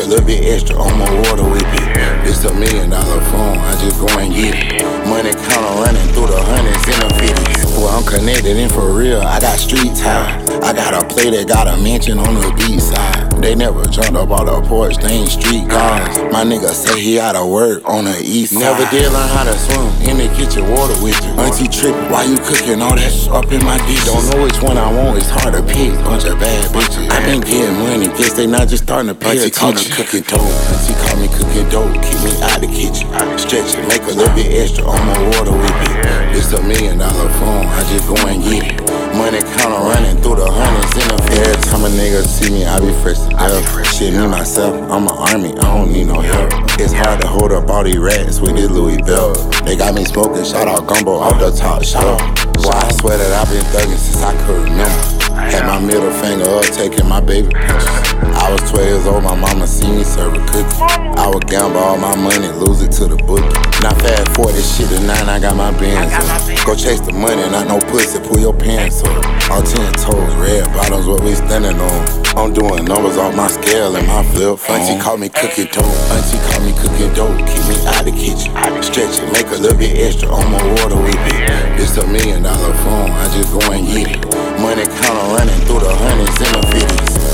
a little bit extra on my water with it. It's $1 million phone, I just go and get it. Money counter running through the hundreds and the 50s. Well, I'm connected and for real, I got street ties. I got a play that got a mansion on the beach side. They never jumped up on the porch, they ain't street guards. My nigga say he out of work on the east side. Never did learn how to swim in the kitchen, water with you. Auntie trippin', why you cooking all that up in my dish? Don't know which one I want, it's hard to pick. Bunch of bad bitches. I been getting money, guess they not just starting to pay attention. Auntie call me cooking dope, auntie call me cooking dope. Keep me out the kitchen, stretch it, make a little bit extra on my water with it. It's $1 million phone, I just go and get it. Money counter running through the hundreds in the 50s. Every time a nigga see me, I be fresh to death. Shit, me myself, I'm an army, I don't need no help. It's hard to hold up all these rats with this Louis belt. They got me smoking, shout out gumbo off the top shelf. Boy, I swear that I've been thugging since I could remember. Had my middle finger up, taking my baby pictures. I was 12 years old, my mama see me serve a cookie. I would gamble all my money, lose it to the bookie. Now fast forward this shit to 9, I got my bands up. Go chase the money, not no pussy, pull your pants up. All 10 toes, red bottoms, what we standing on. I'm doing numbers off my scale and my flip phone. Auntie call me cooking dope, auntie call me cooking dope. Keep me out the kitchen, stretch it, make a little bit extra on my water with it. It's $1 million phone, I just go and get it. Money counter running through the hundreds and the 50s.